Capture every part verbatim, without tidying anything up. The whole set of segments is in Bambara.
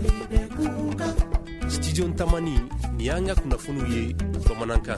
Studio Tamani ni an ka kunnafoniw ye bamanankan.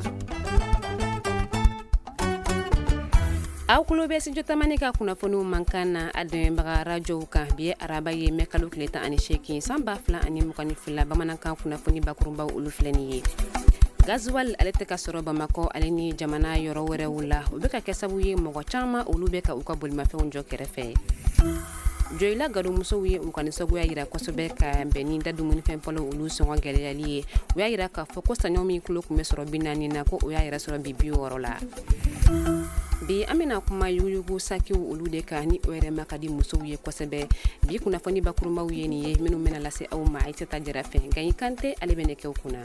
aw kulo be studio Tamani ka kunnafoniw mankan na adɛmɛbaga radio kan bi araba ye mɛ kalo tile tan ani seegin san ba fila ani mugan ni fila bamanankan kunnafoni bakurunbaw olu filɛ nin ye. Gasoil ale tɛ ka sɔrɔ Bamako ale ni jamana yɔrɔ wɛrɛw la o bɛ ka kɛ sababu ye mɔgɔ caman olu bɛ ka u ka bolimafɛnw jɔ kɛrɛfɛ. Joyila Gado musow ye u ka nisɔngoya yira kosɛbɛ ka bɛn ni da dumunifɛn fɔlɔ olu sɔngɔ gɛlɛyali ye. U y'a yira k'a fɔ ko saɲɔ min kilo tun bɛ sɔrɔ bi naani na ko o y'a yɛrɛ sɔrɔ bi bi wɔɔrɔ la. Bi an bɛna kuma yuguyugu sakiw olu de kan ni o yɛrɛ ma ka di musow ye kosɛbɛ. Bi kunnafoni bakurumaw ye nin ye minnu bɛna lase aw ma Aïssata Jara-Fɛn Gaye Kante ale bɛ nɛgɛw kunna.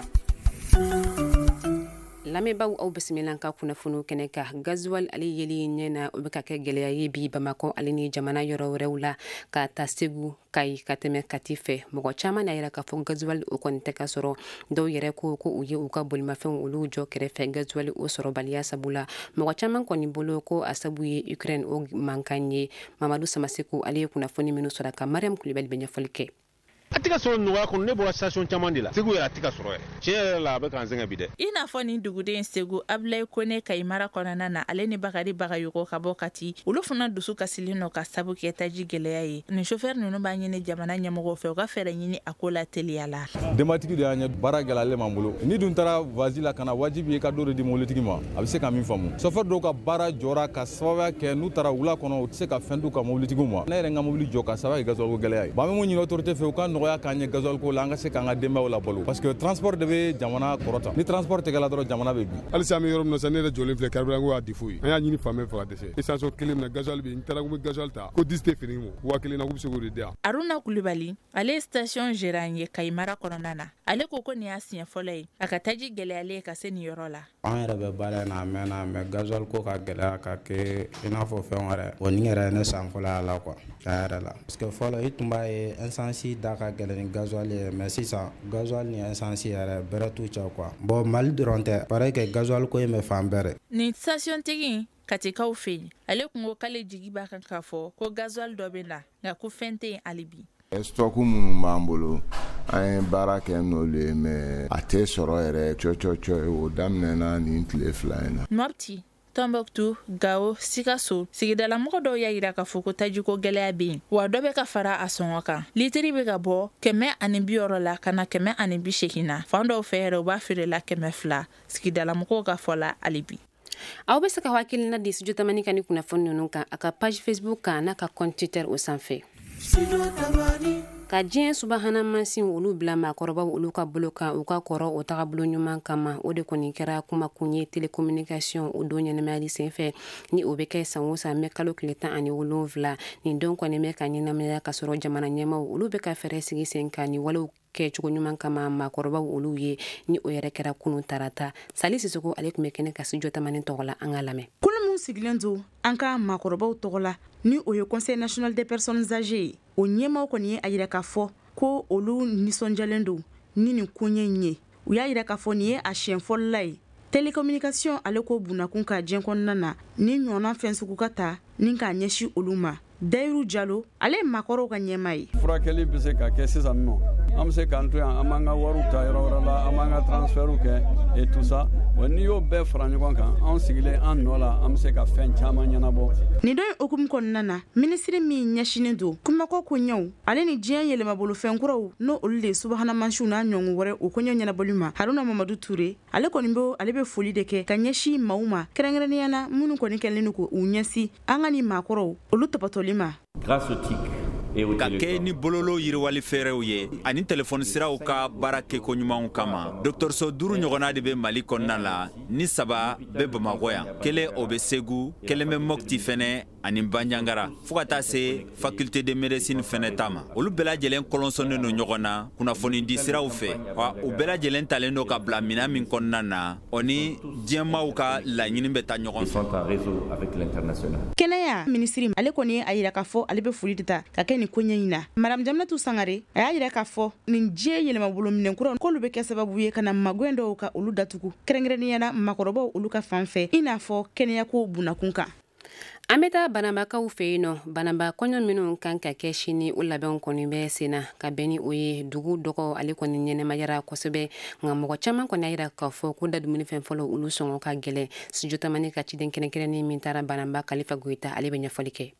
Lamɛnbaaw aw bisimila ka kunnafoniw kɛnɛ ka gasoil ale yeli ɲɛ na o bɛ ka kɛ gɛlɛya ye bi Bamako ale ni jamana yɔrɔ wɛrɛw la ka ta Segu Kayi ka tɛmɛ Kati fɛ. Mɔgɔ caman n'a yɛrɛ k'a fɔ gasoil o kɔni tɛ ka sɔrɔ. Dɔw yɛrɛ ko ko u ye u ka bolimafɛnw olu jɔ kɛrɛfɛ gasoil o sɔrɔbaliya sabu la. Mɔgɔ caman kɔni bolo ko a sabu ye Ukraine o mankan ye. Mamadu Samaseku ale ye kunnafoni minnu sɔrɔ ka Mariam Kulibali bɛ ɲɛfɔli kɛ. Atika sɔrɔ nɔgɔya kɔnɔ ne bɔra station caman de la Segu yɛrɛ atika sɔrɔ yɛrɛ tiɲɛ yɛrɛ la a bɛ k'an sɛgɛn bi dɛ. I n'a fɔ nin duguden Segu Ablaye Kone Kayi mara kɔnɔna na ale ni Bakari Bagayogo ka bɔ Kati olu fana dusu kasilen nɔ ka sabu kɛ taji gɛlɛya ye. Ni chauffeur ninnu b'a ɲini jamana ɲɛmɔgɔw fɛ u ka fɛɛrɛ ɲini a ko la teliya la. Denbatigi de y'an ɲɛ baara gɛlɛyalen m'an bolo ni dun taara vazi la ka na wajibi ye ka dɔ de di mobilitigi ma a bɛ se ka min faamu. Chauffeur dɔw ka baara jɔra ka sababuya kɛ n'u taara wula kɔnɔ u tɛ se ka fɛn d'u ka mobilitigiw ma. Ne yɛrɛ n ka mobili jɔ ka sababu kɛ gasoil ko gɛlɛya ye. Bon an bɛ mun ɲini autorité fɛ u ka nɔgɔya k'an ɲɛ gasoil ko la an ka se k'an ka denbayaw labalo parce que transport de bɛ jamana kɔrɔta ni transport tigɛla dɔrɔn jamana bɛ bi. Hali sisan an bɛ yɔrɔ min na sisan ne yɛrɛ jɔlen filɛ carburant ko y'a di foyi an y'a ɲini fan bɛɛ fɛ ka dɛsɛ station kelen min na gasoil bɛ yen n taara ko n bɛ gasoil ta ko dix tɛ fini mɔ waa kelen na k'u bɛ se k'o de di yan. Aruna Kulibali ale ye station gérant ye Kayi mara kɔnɔna na ale ko ko nin y'a siɲɛ fɔlɔ ye a ka taji gɛlɛyalen ka se nin yɔrɔ la. An yɛrɛ bɛ baara in na a mɛnna mais gasoil ko ka gɛlɛya ka kɛ i n'a fɔ fɛn wɛrɛ o nin yɛrɛ ye ne san fɔlɔ y'a la quoi tiɲɛ yɛrɛ la parce que fɔlɔ i tun b'a ye essence da ka gɛlɛn ni gasoil ye mais sisan gasoil ni essence yɛrɛ bɛrɛ t'u cɛ quoi bon Mali dɔrɔn tɛ pareil que gasoil ko in bɛ fan bɛɛ. Ni station tigi Katikaw fɛ yen ale kun ko k'ale jigi b'a kan k'a fɔ ko gasoil dɔ bɛ na nka ko fɛn tɛ yen hali bi. Stock minnu b'an bolo an ye baara kɛ n'olu ye mais a tɛ sɔrɔ yɛrɛ cɔcɔcɔ o daminɛna nin tile fila in na. Mopti, Tombouctou, Gao, Sikasso sigidala mɔgɔ dɔw y'a yira k'a fɔ ko tajiko gɛlɛya bɛ yen wa dɔ bɛ ka fara a sɔngɔ kan. Litiri bɛ ka bɔ kɛmɛ ani bi wɔɔrɔ la ka na kɛmɛ ani bi seegin na fan dɔw fɛ yɛrɛ u b'a feere la kɛmɛ fila sigidala mɔgɔw ka fɔ la hali bi. Aw bɛ se ka hakilina di Studio Tamani kan ni kunnafoni ninnu kan a ka page Facebook kan n'a ka compte Twitter o sanfɛ. Ka diɲɛ subahana mansin olu bila maakɔrɔbaw olu ka bolo kan u ka kɔrɔ o tagabolo ɲuman kama o de kɔni kɛra kuma kun ye télécommunication o don ɲɛnɛmayali senfɛ ni o bɛ kɛ san o san mɛ kalo tile tan ani wolonwula nin don kɔni bɛ ka ɲɛnamaya ka sɔrɔ jamana ɲɛmaw olu bɛ ka fɛɛrɛ sigi sen kan ni walew kɛ cogo ɲuman kama maakɔrɔbaw olu ye ni o yɛrɛ kɛra kunun tarata Sali Sisoko ale tun bɛ kɛnɛ ka Studio Tamani tɔgɔ la an ka lamɛn. Kolo mun sigilen don an ka maakɔrɔbaw tɔgɔ la ni o ye Conseil national des personnes âgées o ɲɛmaw kɔni ye a yira k'a fɔ ko olu nisɔnjalen don ni nin ko ɲɛ in ye u y'a yira k'a fɔ nin ye a siɲɛ fɔlɔla ye télécommunication ale ko bunakun ka diɲɛ kɔnɔna na ni ɲɔgɔnna fɛn sugu ka ta ni k'a ɲɛsin olu ma. Dayiru Jalo ale ye maakɔrɔw ka ɲɛma ye. Furakɛli bɛ se ka kɛ sisan nɔ an bɛ se k'an to yan an b'an ka wariw ta yɔrɔ wɛrɛ la an b'an ka transfertw kɛ et tout ça wa n'i y'o bɛɛ fara ɲɔgɔn kan anw sigilen an nɔ la an bɛ se ka fɛn caman ɲɛnabɔ. Nin don hukumu kɔnɔna na minisiri min ɲɛsinen don kumako ko ɲɛw ale ni diɲɛ yɛlɛmabolofɛn kuraw n'o olu de subahana mansiw n'a ɲɔgɔn wɛrɛ o koɲɛ ɲɛnabɔli ma Haruna Mamadu Ture ale kɔni bɛ ale bɛ foli de kɛ ka ɲɛsin maaw ma kɛrɛnkɛrɛnnenya na minnu kɔni kɛlen don k'u ɲɛsin an ka ni maakɔrɔw olu tɔpɔtɔli ma. Grâce au T I C ka kɛ ni bololo yiriwali fɛɛrɛw ye ani telefɔni siraw ka baara kɛko ɲumanw kama dɔgɔtɔrɔso duuru ɲɔgɔnna de bɛ Mali kɔnɔna la ni saba bɛ Bamakɔ yan kelen o bɛ Segu kelen bɛ Mopti fɛnɛ ani Bandiagara fo ka taa se faculté de médecine fɛnɛ ta ma olu bɛɛ lajɛlen kɔlɔnsɔnnen don ɲɔgɔn na kunnafoni di siraw fɛ wa u bɛɛ lajɛlen talen don ka bila minɛn min kɔnɔna na o ni diɲɛmaaw ka laɲini bɛ taa ɲɔgɔn fɛ. Kɛnɛya minisiri ale kɔni a yira k'a fɔ ale bɛ foli de ta ka kɛ nin ko ɲɛ in na Madame Jaminatu Sangare a y'a yira k'a fɔ nin diɲɛ yɛlɛmabolo minɛnkuraw k'olu bɛ kɛ sababu ye ka na magɛn dɔw ka olu datugu kɛrɛnkɛrɛnnenya na maakɔrɔbaw olu ka fan fɛ i n'a fɔ kɛnɛya ko bunakun kan. An bɛ taa banabakaw fɛ yen nɔ banaba kɔɲɔ minnu kan ka kɛ sini o labɛnw kɔni bɛ sen na ka bɛn ni o ye dugu dɔgɔ ale kɔni ɲɛnɛmayara kosɛbɛ nka mɔgɔ caman kɔni y'a jira k'a fɔ ko da dumuni fɛn fɔlɔ olu sɔngɔ ka gɛlɛn studio tamani ka ciden kɛrɛnkɛrɛnnen min taara banaba Kalifa Goyita ale bɛ ɲɛfɔli kɛ.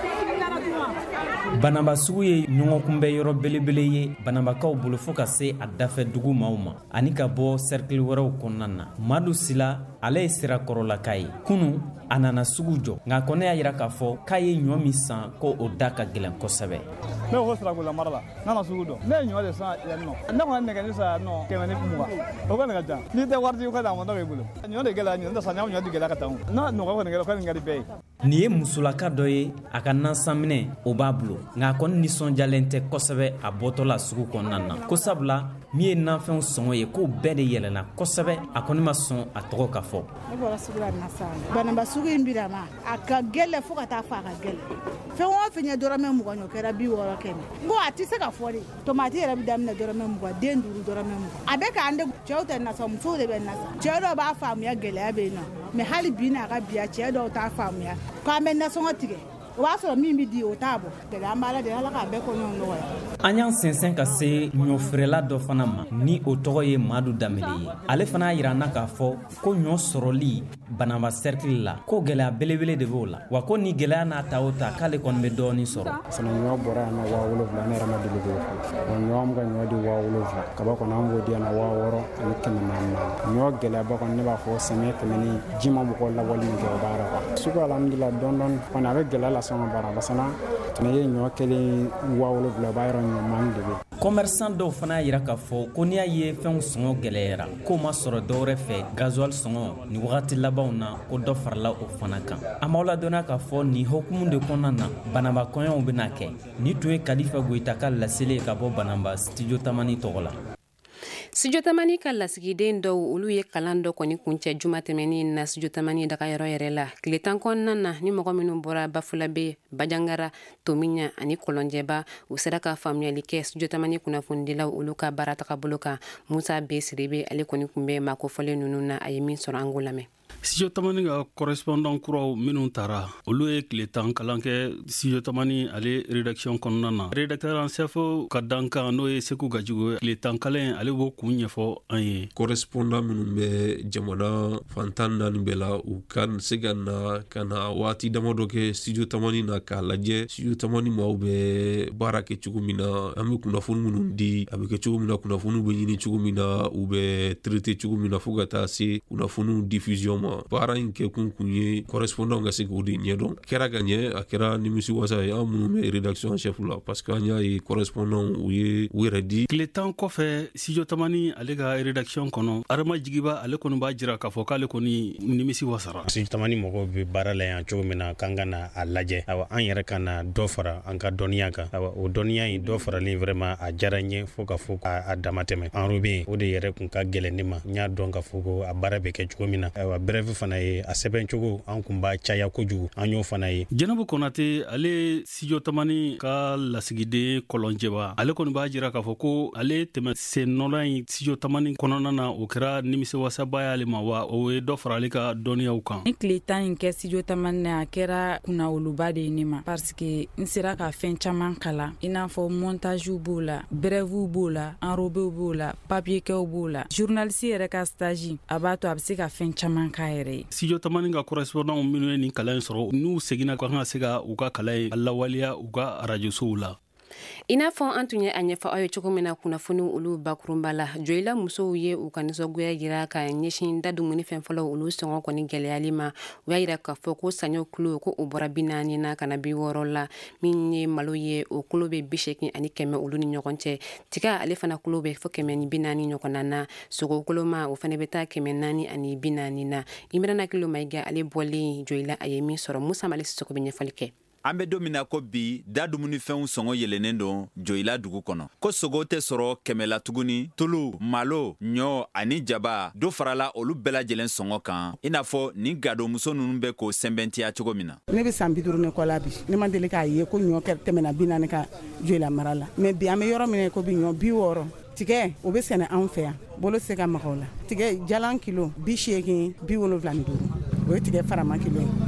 Banaba sugu ye ɲɔgɔn kunbɛ yɔrɔ belebele ye banabakaw bolo fo ka se a dafɛ dugu maaw ma ani ka bɔ cercle wɛrɛw kɔnɔna na. Madu Sila ale ye sirakɔrɔlaka ye kunu a nana sugu jɔ nka kɔnɛ y'a jira k'a fɔ k'a ye ɲɔ min san ko o da ka gɛlɛn kosɛbɛ. Ne ko Sirakola mara la n'ala sugu dɔ ne ye ɲɔ de san yan nɔ ne kɔni nɛgɛ ni sa yan nɔ kɛmɛ ni mugan o kɔni ka ca n'i tɛ wari ka d'a ma dɔ b'i bolo ɲɔ de gɛlɛya ɲɔ tɛ san ɲɔ de gɛlɛya ka taa n'a nɔgɔ kɔni kɛra kɔni ka di bɛɛ ye. Nin ye musolaka dɔ ye a ka nansanminɛ o b'a bolo nka a kɔni nisɔndiyalen tɛ kosɛbɛ a bɔtɔla sugu kɔnɔna na ko sabula min ye nanfɛnw sɔngɔ ye k'o bɛɛ de yɛlɛnna kosɛbɛ a kɔni ma sɔn a tɔgɔ ka fɔ. Ne bɔra sugu la nasan banaba sugu in bira ma a ka gɛlɛ fo ka taa fɔ a ka gɛlɛ fɛn o fɛn ye dɔrɔmɛ mugan ɲɔ kɛra bi wɔɔrɔ kɛmɛ bon a tɛ se ka fɔ de tomati yɛrɛ bɛ daminɛ dɔrɔmɛ mugan den duuru dɔrɔmɛ mugan a bɛ k'an de cɛw tɛ nasa musow de bɛ nasa cɛ dɔw b'a faamuya gɛlɛya bɛ yen nɔ mɛ hali bi n'a ka biya cɛ dɔw t'a faamuya k'an bɛ nasɔngɔ tigɛ o b'a sɔrɔ min bɛ di o t'a bɔ gɛlɛya an b'a la de ala k'a bɛɛ kɔɲɔ nɔgɔya. An y'an sɛnsɛn ka se ɲɔfeerela dɔ fana ma ni o tɔgɔ ye Madu Danbele ye ale fana y'a jira an na k'a fɔ ko ɲɔ sɔrɔli banaba cercle la ko gɛlɛya belebele de b'o la wa ko ni gɛlɛya n'a ta o ta k'ale kɔni bɛ dɔɔnin sɔrɔ. Sɛnɛ ɲɔ bɔra yan na waa wolonwula ne yɛrɛ ma deli k'o fɔ wa ɲɔ an bɛ ka ɲɔ di waa wolonwula kaba kɔni an b'o di yan na waa wɔɔrɔ ani kɛmɛ naani naani ɲɔ gɛlɛyaba kɔni ne b'a fɔ samiyɛ tɛmɛni ji ma mɔgɔw lawali min kɛ o b'a la sugu alhamdulila dɔɔni dɔɔni kɔni a bɛ gɛlɛya las'an ma baara parce que ne ye ɲɔ kelen waa wolonwula b'a yɔrɔ ɲɔman de bɛ. Commerçant dɔw fana y'a jira k'a fɔ ko n'i y'a ye fɛnw sɔngɔ gɛlɛyara k'o ma sɔrɔ dɔwɛrɛ fɛ gasoil sɔngɔ ni wagati labanw na ko dɔ farala o fana kan. A m'aw ladɔnniya k'a fɔ nin hokumu de kɔnɔna na banaba kɔɲɔw bɛna kɛ ni tun ye Kalifa Goyita ka laseli ye ka bɔ banaba studio tamani tɔgɔ la. Studio tamani ka lasigiden dɔw olu ye kalan dɔ kɔni kuncɛ juma tɛmɛnin na studio tamani dagayɔrɔ yɛrɛ la tile tan kɔnɔna na ni mɔgɔ minnu bɔra Bafulabe, Bajangara, Tomiɲa ani Kɔlɔnjɛba u sera ka faamuyali kɛ studio tamani kunnafonidilaw olu ka baara tagabolo kan. Musa B. Sirebe ale kɔni kun bɛ makofɔlen ninnu na a ye min sɔrɔ an k'o lamɛn. Studio tamani ka correspondant kuraw minnu tara olu ye tile tan kalan kɛ studio tamani ale rédaction kɔnɔna na rédacteur en chef ka dankan n'o ye Seku Gajigo tile tan kalan ale b'o kun ɲɛfɔ an ye. Correspondant minnu bɛ jamana fantan naani bɛɛ la u ka se ka na ka na waati damadɔ kɛ studio tamani na k'a lajɛ studio tamani maaw bɛ baara kɛ cogo min na an bɛ kunnafoni minnu di a bɛ kɛ cogo min na kunnafoniw bɛ ɲini cogo min na u bɛ traiter cogo min na fo ka taa se kunnafoniw diffusion ma. Baara in kɛ kun kun ye correspondant ka se k'o de ɲɛdɔn kɛra ka ɲɛ a kɛra nimisi wasa ye an minnu bɛ rédaction chef la parce que an y'a ye correspondant u ye u yɛrɛ di. Tile tan kɔfɛ studio tamani ale ka rédaction kɔnɔ Adama Jigiba ale kɔni b'a jira k'a fɔ k'ale kɔni nimisi wasara. Studio tamani mɔgɔw bɛ baara la yan cogo min na k'an ka na a lajɛ awa an yɛrɛ ka na dɔ fara an ka dɔnniya kan awa o dɔnniya in dɔ faralen vraiment a diyara n ye fo ka fɔ k'a dama tɛmɛ an Robin o de yɛrɛ kun ka gɛlɛn ne ma n y'a dɔn k'a fɔ ko a baara bɛ kɛ cogo min na awa bref fana ye a sɛbɛn cogo an kun b'a caya kojugu an y'o fana ye. Jɛnɛbu Konate ale studio tamani ka lasigiden Kɔlɔnjɛba ale kɔni b'a jira k'a fɔ ko ale tɛmɛ sen nɔla in studio tamani kɔnɔna na o kɛra nimisi wasaba y'ale ma wa o ye dɔ fara ale ka dɔnniyaw kan. Ni tile tan in kɛ studio tamani na a kɛra kunnawoloba de ye ne ma parce que n sera ka fɛn caman kalan i n'a fɔ montage b'o la brève b'o la enrobé b'o la papier kɛw b'o la journaliste yɛrɛ ka stage a b'a to a bɛ se ka fɛn caman k'a yɛrɛ ye. Studio tamani ka correspondant minnu ye nin kalan in sɔrɔ n'u seginna ka kan ka se ka u ka kalan in lawaleya u ka radio sow la. I n'a fɔ an tun ye a ɲɛfɔ aw ye cogo min na kunnafoni olu bakurunba la joyila musow ye u ka nisɔngoya jira ka ɲɛsin da dumuni fɛn fɔlɔ olu sɔngɔ kɔni gɛlɛyali ma u y'a jira k'a fɔ ko saɲɔ kilo ko o bɔra bi naani na ka na bi wɔɔrɔ la min ye malo ye o kilo bɛ bi seegin ani kɛmɛ olu ni ɲɔgɔn cɛ tiga ale fana kilo bɛ fɔ kɛmɛ ni bi naani ɲɔgɔnna na sogo kilo ma o fana bɛ taa kɛmɛ naani ani bi naani na Imrana Kilo Maiga ale bɔlen joyila a ye min sɔrɔ Musa Mali Sisoko bɛ ɲɛfɔli kɛ. An bɛ don min na ko bi da dumunifɛnw sɔngɔ yɛlɛnnen don joyila dugu kɔnɔ ko sogo tɛ sɔrɔ kɛmɛ la tuguni tulu malo ɲɔ ani jaba do farala olu bɛɛ lajɛlen sɔngɔ kan i n'a fɔ nin gadomuso ninnu bɛ k'o sɛnbɛntiya cogo min na. Ne bɛ san bi duuru ne kɔ la bi ne ma deli k'a ye ko ɲɔ tɛmɛna bi naani ka joyila mara la mais bi an bɛ yɔrɔ min ko bi ɲɔ bi wɔɔrɔ tigɛ o bɛ sɛnɛ anw fɛ yan bolo se ka magaw la tigɛ jalan kilo bi seegin bi wolonwula ni duuru o ye tigɛ farama kilo ye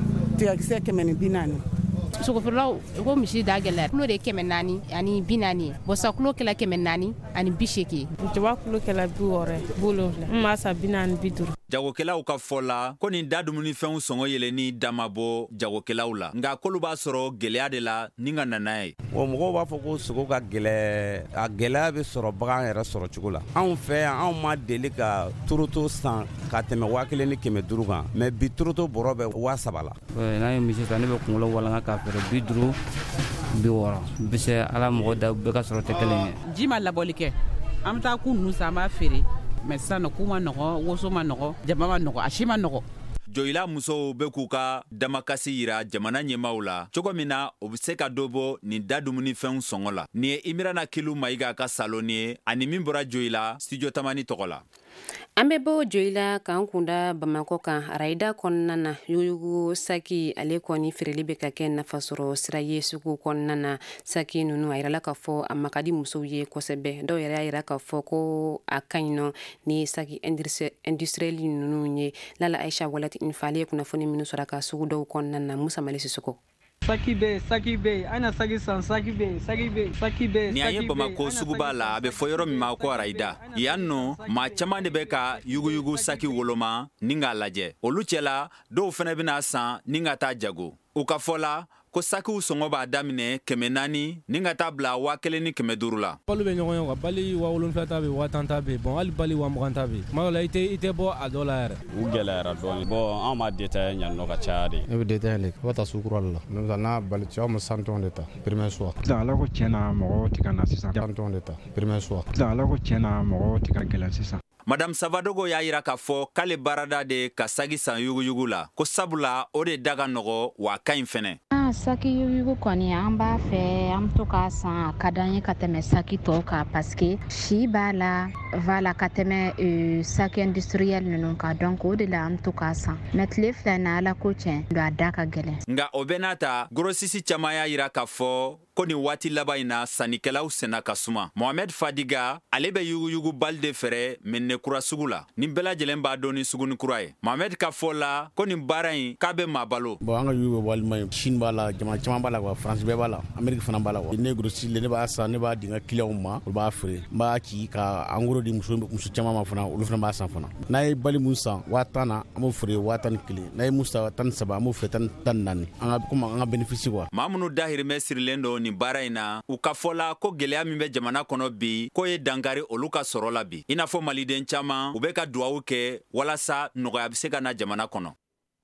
tigakisɛ kɛmɛ ni bi naani. Sogofeerelaw ko misi da gɛlɛya kulo de kɛmɛ naani ani bi naani bosa kulo kɛla kɛmɛ naani ani bi seegin jaba kulo kɛla bi wɔɔrɔ bi wolonwula n b'a san bi naani bi duuru. Jagokɛlaw ka fɔ la ko nin da dumunifɛnw sɔngɔ yɛlɛni da ma bɔ jagokɛlaw la nka k'olu b'a sɔrɔ gɛlɛya de la ni ka nana ye. o mɔgɔw b'a fɔ ko sogo ka gɛlɛ a gɛlɛya bɛ sɔrɔ bagan yɛrɛ sɔrɔ cogo la anw fɛ yan anw ma deli ka turuto san ka tɛmɛ waa kelen ni kɛmɛ duuru kan mɛ bi turuto bɔrɔ bɛ waa saba la. n'a ye misi san ne bɛ kunkolo walanga k'a feere bi duuru bi wɔɔrɔ bisɛ ala mɔgɔ da bɛɛ ka sɔrɔ tɛ kelen ye. ji ma labɔli kɛ an bɛ taa ku ninnu san an b'a feere mɛ sisan ku ma nɔgɔ woso ma nɔgɔ jama ma nɔgɔ a si ma nɔgɔ. Joyila musow bɛ k'u ka damakasi yira jamana ɲɛmaaw la cogo min na o bɛ se ka dɔ bɔ nin da dumunifɛnw sɔngɔ la. Nin ye Imirana Kilu Mayiga ka salon ye ani min bɔra Joyila studio Tamani tɔgɔ la. An bɛ bɔ Joyila k'an kunda Bamakɔ kan Arayida kɔnɔna na yuyugu saki ale kɔni feereli bɛ ka kɛ nafasɔrɔ sira ye sugu kɔnɔna na saki ninnu a yirala k'a fɔ a ma ka di musow ye kosɛbɛ dɔw yɛrɛ y'a yira k'a fɔ ko a ka ɲi nɔ ni saki industriel ninnu ye Lala Aisha Walati Nfale ye kunnafoni minnu sɔrɔ ka sugu dɔw kɔnɔna na Musa Mali Sisoko. Saki be, saki be, ana saki san, saki be, saki be, saki be. Ni an ye Bamako suguba la a bɛ fɔ yɔrɔ min ma ko Arayida. Yan nɔ maa caman de bɛ ka yuguyugu saki woloma ni k'a lajɛ. Olu cɛla dɔw fana bɛna san ni ka taa jago. U ka fɔ la ko sakiw sɔngɔ b'a daminɛ kɛmɛ naani ni ka taa bila waa kelen ni kɛmɛ duuru la. Balo bɛ ɲɔgɔn ye quoi, bali waa wolonwula ta bɛ waa tan ta bɛ bon hali bali waa mugan ta bɛ. Tuma dɔ la i tɛ i tɛ bɔ a dɔ la yɛrɛ. U gɛlɛyara dɔɔni bon anw ma détaillé yan nɔ ka caya de. Ne bɛ détaillé le ka taa sukura la. Même n'a bali cɛw ma cent tonnes de ta premier soir. Sisan ala ko tiɲɛ na mɔgɔw tɛ ka na sisan. cent tonnes de ta premier soir. Sisan ala ko tiɲɛ na mɔgɔw tɛ ka gɛlɛn sisan. Madame Savadogo y'a yira k'a fɔ k'ale baarada de ka sagi san yuguyugu la ko sabula o de da ka nɔgɔ wa ka ɲi fɛnɛ. Saki yuyugu kɔni an b'a fɛ an bɛ to k'a san a ka d'an ye ka tɛmɛ saki tɔw kan parce que si b'a la voilà ka tɛmɛ saki industriel ninnu kan donc o de la an bɛ to k'a san mɛ tile fila in na ala ko tiɲɛ don a da ka gɛlɛn. Nka o bɛɛ n'a ta grossiste caman y'a yira k'a fɔ ko nin waati laban in na sannikɛlaw senna ka suma. Mohamed Fadiga ale bɛ yuguyugu bali de fɛrɛ Mɛnɛkura sugu la ni bɛɛ lajɛlen b'a dɔn ni suguni kura ye. Mohamed ka fɔ la ko nin baara in k'a bɛ maa balo. Bon an ka yugu bɛ walima ye Chine b'a la jama caman b'a la wa France bɛɛ b'a la Amérique fana b'a la wa ne grossiste ne b'a san ne b'a di n ka clients ma olu b'a feere n b'a ci ka en gros di muso muso caman ma fana olu fana b'a san fana n'a ye bali mun san waa tan na an b'o feere waa tan ni kelen n'a ye mun san tan ni saba an b'o feere tan ni naani an ka comme an ka bénéfice quoi. Maa minnu dahirimɛ sirilen don nin baara in na u ka fɔ la ko gɛlɛya min bɛ jamana kɔnɔ bi ko ye dankari olu ka sɔrɔ la bi i n'a fɔ maliden caman u bɛ ka dugawu kɛ walasa nɔgɔya bɛ se ka na jamana kɔnɔ.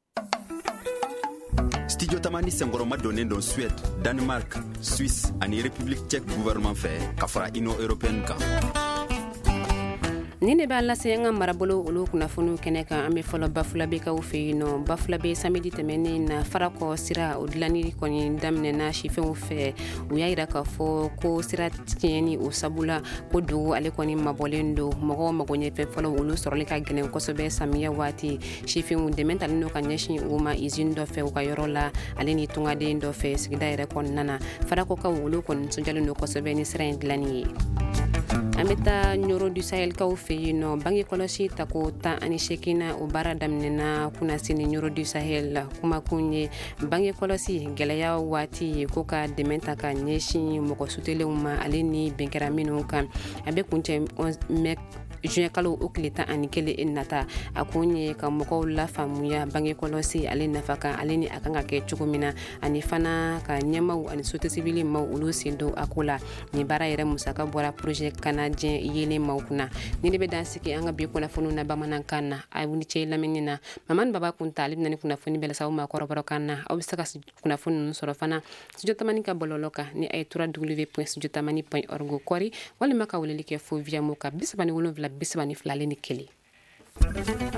Studio Tamani senkɔrɔma donnen don Suède, Danemark, Suisse ani République tchèque gouvernement fɛ ka fara Union européenne kan. Ni ne b'a lase an ka marabolo olu kunnafoniw kɛnɛ kan an bɛ fɔlɔ Bafulabekaw fɛ yen nɔ Bafulabe samedi tɛmɛnen na farakɔ sira o dilanni kɔni daminɛna sifɛnw fɛ u y'a yira k'a fɔ ko sira tiɲɛni o sabula ko dogo ale kɔni mabɔlen don mɔgɔw mago ɲɛfɛ fɔlɔ olu sɔrɔli ka gɛlɛn kosɛbɛ samiya waati sifɛnw dɛmɛ talen don ka ɲɛsin u ma usine dɔ fɛ u ka yɔrɔ la ale ni tungaden dɔ fɛ sigida yɛrɛ kɔnɔna na farakɔkaw olu kɔni nisɔndiyalen don kosɛbɛ ni sira in dilanni ye. An bɛ taa Ɲoro du Sahel kaw fɛ yen nɔ bange kɔlɔsi tako tan ani seegin o baara daminɛna kunnasini Ɲoro du Sahel la kumakun ye bange kɔlɔsi gɛlɛya waati ye ko ka dɛmɛ ta ka ɲɛsin mɔgɔ sutelenw ma ale ni bɛn kɛra minnu kan a bɛ kuncɛ mai juin kalo o tile tan ani kelen nata a kun ye ka mɔgɔw lafaamuya bange kɔlɔsi ale nafa kan ale ni a kan ka kɛ cogo min na ani fana ka ɲɛmaw ani société civile maw olu sen don a ko la ni baara yɛrɛ musaka bɔra projet canadien yelen maw kunna ni de bɛ dan sigi an ka bi kunnafoniw na bamanankan na a wuli cɛ lamɛnni na Mamani Baba Kunta ale bɛna ni kunnafoni bɛɛ lase aw ma kɔrɔbɔrɔkan na aw bɛ se ka kunnafoni ninnu sɔrɔ fana studio Tamani ka bɔlɔlɔ kan ni a ye tura w point studio tamani point org kɔri walima ka weleli kɛ fo via mo ka bi saba ni wolonwula bi saba ni fila ale ni kelen.